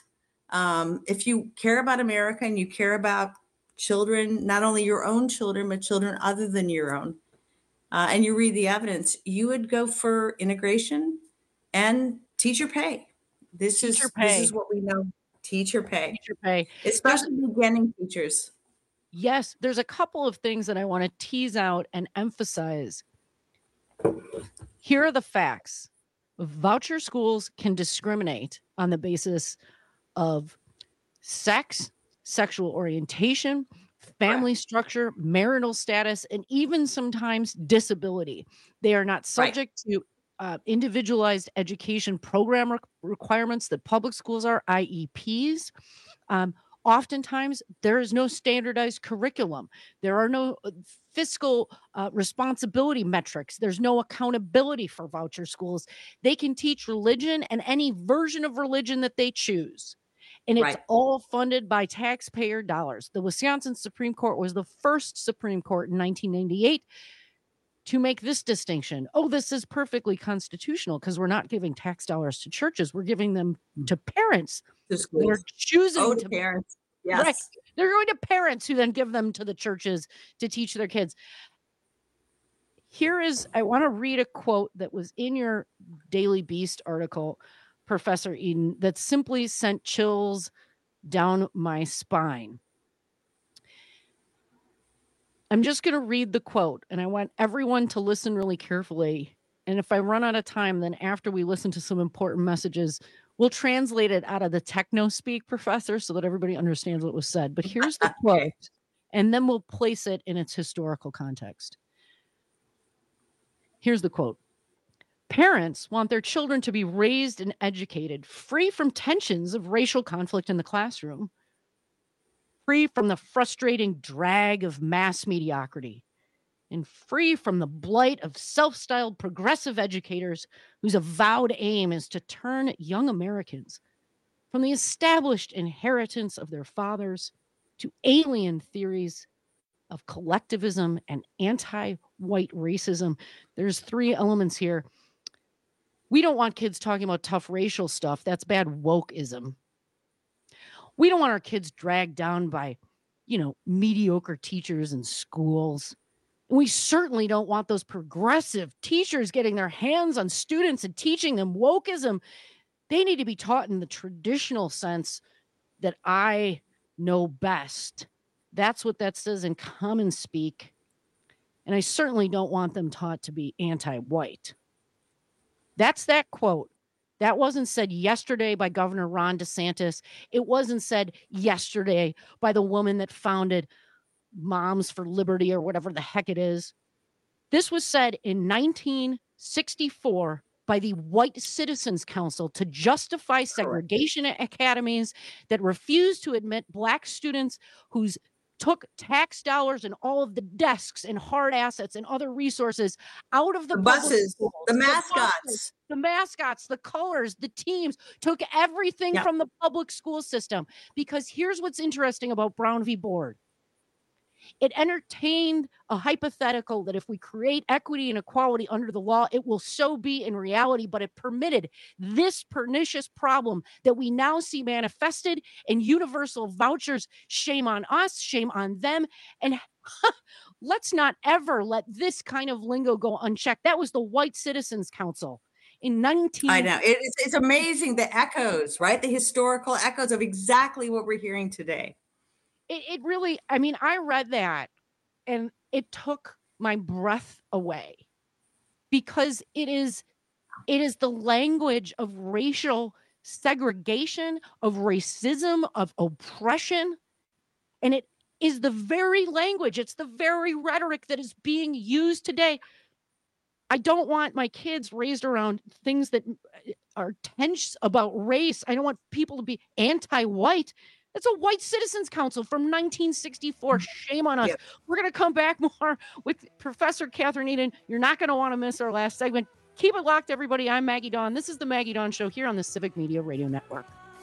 care about America and you care about children, not only your own children, but children other than your own, and you read the evidence, you would go for integration and teacher pay. This is what we know, teacher pay. Teacher pay. Especially beginning teachers. Yes, there's a couple of things that I want to tease out and emphasize. Here are the facts. Voucher schools can discriminate on the basis of sex, sexual orientation, family structure, marital status, and even sometimes disability. They are not subject to individualized education program requirements that public schools are, IEPs. Oftentimes, there is no standardized curriculum. There are no fiscal responsibility metrics. There's no accountability for voucher schools. They can teach religion and any version of religion that they choose. And it's all funded by taxpayer dollars. The Wisconsin Supreme Court was the first Supreme Court in 1998 to make this distinction. Oh, this is perfectly constitutional because we're not giving tax dollars to churches. We're giving them to parents. They're choosing to parents. Yes. Right. They're going to parents who then give them to the churches to teach their kids. I want to read a quote that was in your Daily Beast article, Professor Eden, that simply sent chills down my spine. I'm just going to read the quote, and I want everyone to listen really carefully. And if I run out of time, then after we listen to some important messages, we'll translate it out of the techno speak, Professor, so that everybody understands what was said. But here's the quote, and then we'll place it in its historical context. Here's the quote. Parents want their children to be raised and educated, free from tensions of racial conflict in the classroom, free from the frustrating drag of mass mediocrity, and free from the blight of self-styled progressive educators whose avowed aim is to turn young Americans from the established inheritance of their fathers to alien theories of collectivism and anti-white racism. There's three elements here. We don't want kids talking about tough racial stuff. That's bad wokeism. We don't want our kids dragged down by, mediocre teachers in schools. We certainly don't want those progressive teachers getting their hands on students and teaching them wokeism. They need to be taught in the traditional sense that I know best. That's what that says in common speak. And I certainly don't want them taught to be anti-white. That's that quote. That wasn't said yesterday by Governor Ron DeSantis. It wasn't said yesterday by the woman that founded Moms for Liberty or whatever the heck it is. This was said in 1964 by the White Citizens Council to justify segregation academies that refused to admit Black students whose took tax dollars and all of the desks and hard assets and other resources out of the buses, schools, the mascots, the colors, the teams, took everything from the public school system. Because here's what's interesting about Brown v. Board. It entertained a hypothetical that if we create equity and equality under the law, it will so be in reality, but it permitted this pernicious problem that we now see manifested in universal vouchers. Shame on us, shame on them. And let's not ever let this kind of lingo go unchecked. That was the White Citizens Council in 19... I know. It's amazing, the echoes, right? The historical echoes of exactly what we're hearing today. It really, I read that and it took my breath away because it is the language of racial segregation, of racism, of oppression. And it is the very language, it's the very rhetoric that is being used today. I don't want my kids raised around things that are tense about race. I don't want people to be anti-white. It's a White Citizens Council from 1964. Shame on us. Yep. We're going to come back more with Professor Catherine Eden. You're not going to want to miss our last segment. Keep it locked, everybody. I'm Maggie Dawn. This is the Maggie Dawn Show here on the Civic Media Radio Network.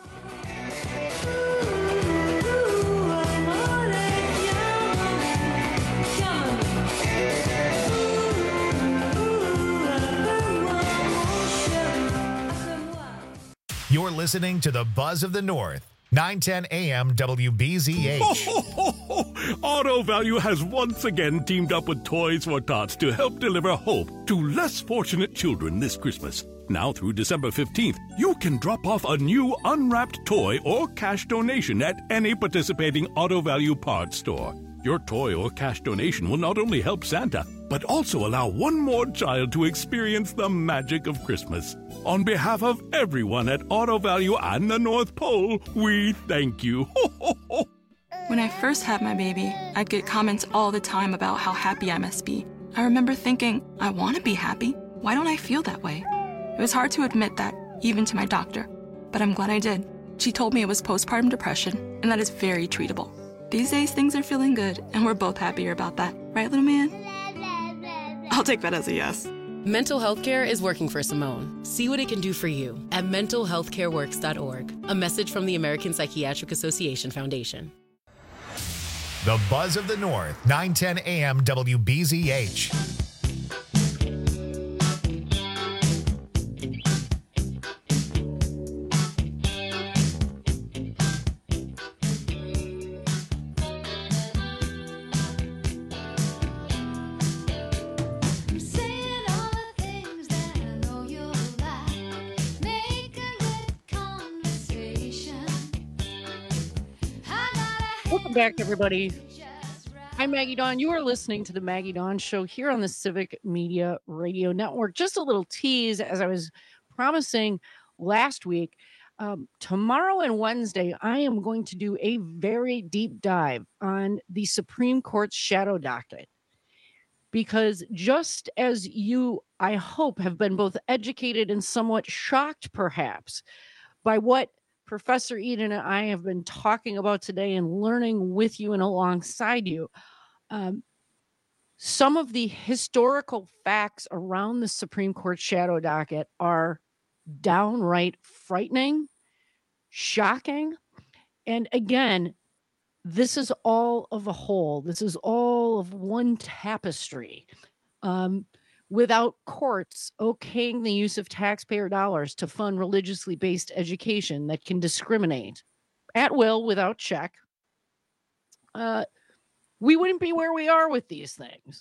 You're listening to the Buzz of the North. 910 AM WBZH. Auto Value has once again teamed up with Toys for Tots to help deliver hope to less fortunate children this Christmas. Now through December 15th, you can drop off a new unwrapped toy or cash donation at any participating Auto Value parts store. Your toy or cash donation will not only help Santa, but but also allow one more child to experience the magic of Christmas. On behalf of everyone at Auto Value and the North Pole, we thank you. When I first had my baby, I'd get comments all the time about how happy I must be. I remember thinking, I want to be happy. Why don't I feel that way? It was hard to admit that, even to my doctor. But I'm glad I did. She told me it was postpartum depression, and that is very treatable. These days, things are feeling good, and we're both happier about that. Right, little man? I'll take that as a yes. Mental health care is working for Simone. See what it can do for you at mentalhealthcareworks.org. A message from the American Psychiatric Association Foundation. The Buzz of the North, 910 AM WBZH. Welcome back, everybody. I'm Maggie Dawn. You are listening to the Maggie Dawn Show here on the Civic Media Radio Network. Just a little tease, as I was promising last week. Tomorrow and Wednesday, I am going to do a very deep dive on the Supreme Court's shadow docket. Because just as you, I hope, have been both educated and somewhat shocked, perhaps, by what Professor Eden and I have been talking about today and learning with you and alongside you. Some of the historical facts around the Supreme Court shadow docket are downright frightening, shocking. And again, this is all of a whole. This is all of one tapestry. Without courts okaying the use of taxpayer dollars to fund religiously based education that can discriminate at will without check, we wouldn't be where we are with these things.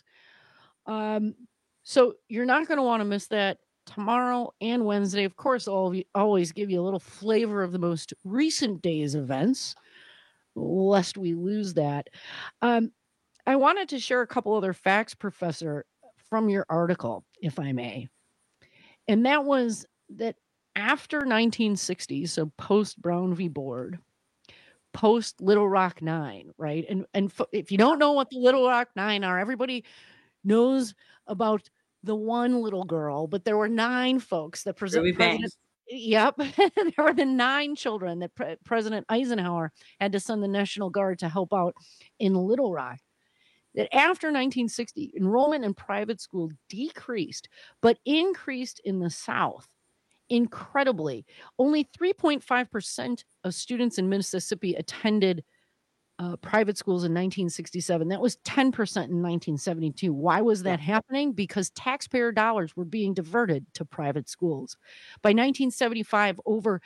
So you're not going to want to miss that tomorrow and Wednesday. Of course, always give you a little flavor of the most recent day's events, lest we lose that. I wanted to share a couple other facts, Professor, from your article, if I may. And that was that after 1960, so post Brown v. Board, post Little Rock Nine, right? And if you don't know what the Little Rock Nine are, everybody knows about the one little girl, but there were 9 folks that President. Yep, there were the 9 children that President Eisenhower had to send the National Guard to help out in Little Rock. That after 1960, enrollment in private school decreased, but increased in the South. Incredibly, only 3.5% of students in Mississippi attended private schools in 1967. That was 10% in 1972. Why was that happening? Because taxpayer dollars were being diverted to private schools. By 1975, over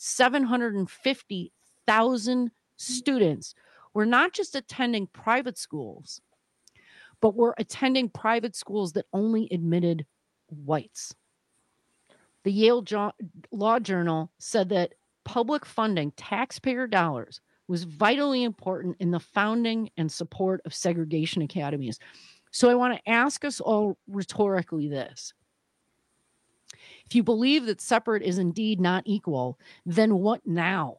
750,000 students were not just attending private schools, but were attending private schools that only admitted whites. The Yale Law Journal said that public funding, taxpayer dollars, was vitally important in the founding and support of segregation academies. So I want to ask us all rhetorically this. If you believe that separate is indeed not equal, then what now?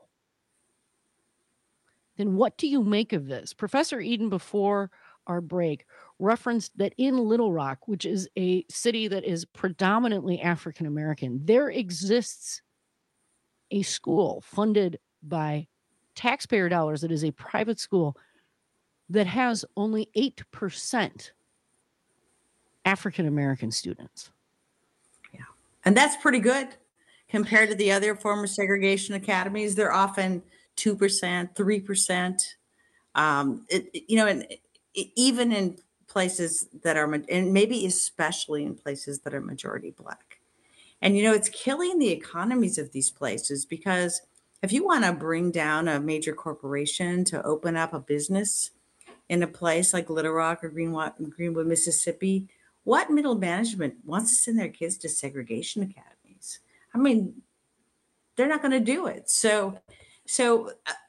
Then what do you make of this? Professor Eden, before our break, referenced that in Little Rock, which is a city that is predominantly African American, there exists a school funded by taxpayer dollars that is a private school that has only 8% African American students. Yeah. And that's pretty good compared to the other former segregation academies. They're often 2%, 3%. And even in places that are, and maybe especially in places that are majority Black. And, it's killing the economies of these places, because if you want to bring down a major corporation to open up a business in a place like Little Rock or Greenwood, Mississippi, what middle management wants to send their kids to segregation academies? I mean, they're not going to do it. So,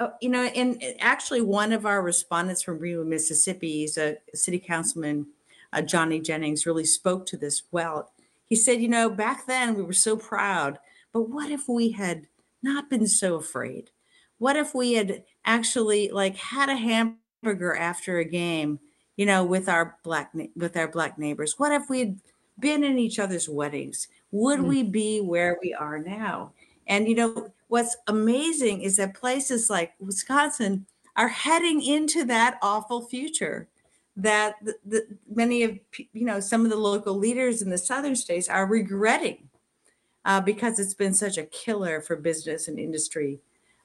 and actually one of our respondents from Greenwood, Mississippi, is a city councilman Johnny Jennings, really spoke to this well. He said, back then we were so proud, but what if we had not been so afraid? What if we had actually had a hamburger after a game, with our black neighbors? What if we had been in each other's weddings? Would we be where we are now? And what's amazing is that places like Wisconsin are heading into that awful future that many of some of the local leaders in the southern states are regretting because it's been such a killer for business and industry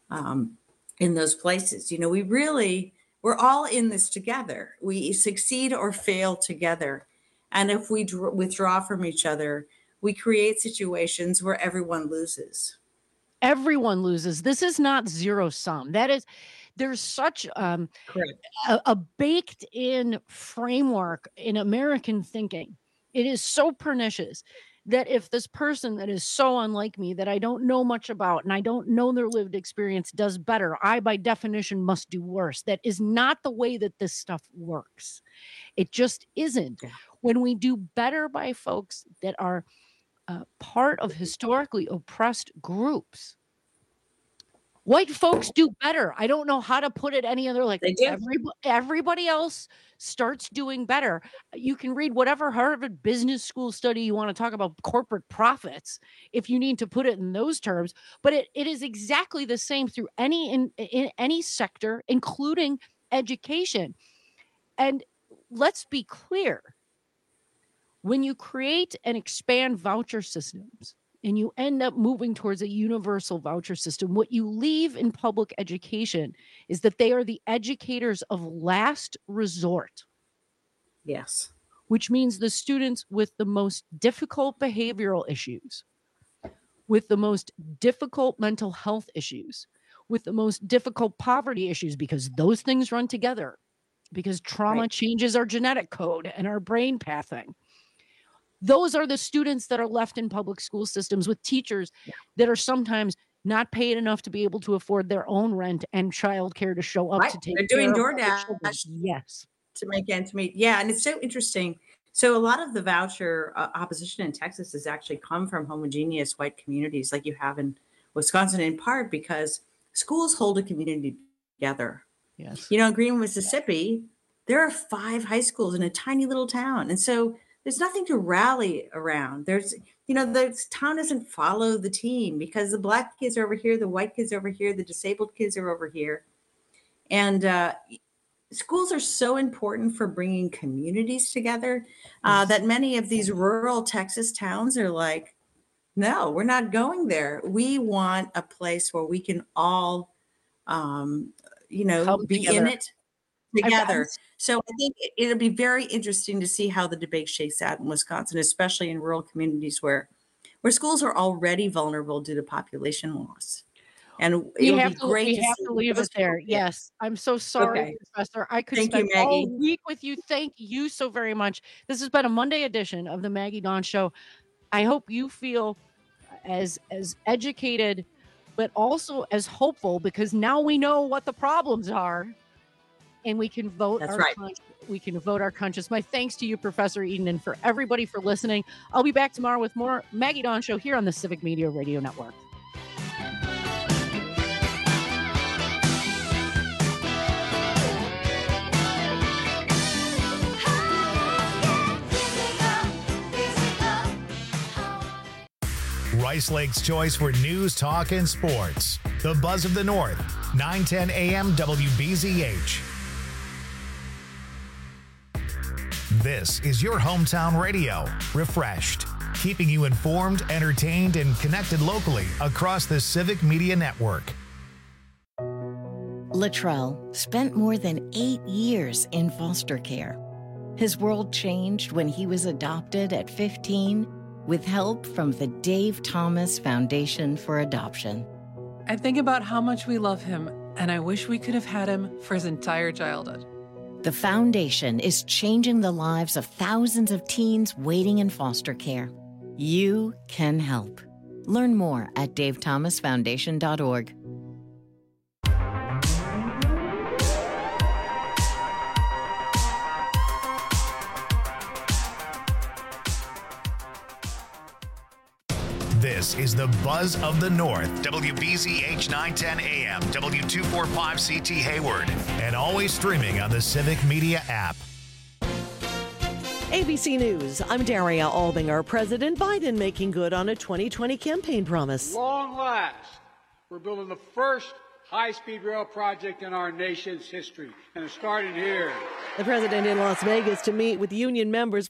in those places. We're all in this together. We succeed or fail together. And if we withdraw from each other, we create situations where everyone loses. Everyone loses. This is not zero sum. There's such a baked in framework in American thinking. It is so pernicious that if this person that is so unlike me, that I don't know much about and I don't know their lived experience, does better, I by definition must do worse. That is not the way that this stuff works. It just isn't. Yeah. When we do better by folks that are part of historically oppressed groups, white folks do better. I don't know how to put it any other. Everybody else starts doing better. You can read whatever Harvard Business School study you want to talk about corporate profits, if you need to put it in those terms. But it is exactly the same through in any sector, including education. And let's be clear. When you create and expand voucher systems, and you end up moving towards a universal voucher system, what you leave in public education is that they are the educators of last resort. Yes. Which means the students with the most difficult behavioral issues, with the most difficult mental health issues, with the most difficult poverty issues, because those things run together, because trauma changes our genetic code and our brain pathing. Those are the students that are left in public school systems with teachers that are sometimes not paid enough to be able to afford their own rent and childcare to show up to take They're care doing of DoorDash. Yes. To make ends meet. Yeah. And it's so interesting. So a lot of the voucher opposition in Texas has actually come from homogeneous white communities like you have in Wisconsin, in part because schools hold a community together. Yes. In Green, Mississippi, there are 5 high schools in a tiny little town. And so there's nothing to rally around. The town doesn't follow the team because the black kids are over here, the white kids are over here, the disabled kids are over here. And schools are so important for bringing communities together that many of these rural Texas towns are like, no, we're not going there. We want a place where we can all, be together. in it together. So I think it'll be very interesting to see how the debate shakes out in Wisconsin, especially in rural communities where schools are already vulnerable due to population loss. And we have to leave it there. Yes. I'm so sorry, Professor. I could spend all week with you. Thank you so very much. This has been a Monday edition of the Maggie Dawn Show. I hope you feel as educated, but also as hopeful, because now we know what the problems are. And we can vote we can vote our conscience. My thanks to you, Professor Eden, and for everybody for listening. I'll be back tomorrow with more Maggie Dawn Show here on the Civic Media Radio Network. Rice Lake's choice for news, talk, and sports. The Buzz of the North, 910 AM WBZH. This is your hometown radio, refreshed, keeping you informed, entertained, and connected locally across the Civic Media Network. Latrell spent more than 8 years in foster care. His world changed when he was adopted at 15 with help from the Dave Thomas Foundation for Adoption. I think about how much we love him, and I wish we could have had him for his entire childhood. The foundation is changing the lives of thousands of teens waiting in foster care. You can help. Learn more at davethomasfoundation.org. This is the Buzz of the North, WBZH 910 AM, W245CT Hayward, and always streaming on the Civic Media app. ABC News, I'm Daria Albinger. President Biden making good on a 2020 campaign promise. Long last, we're building the first high-speed rail project in our nation's history, and it's starting here. The president in Las Vegas to meet with union members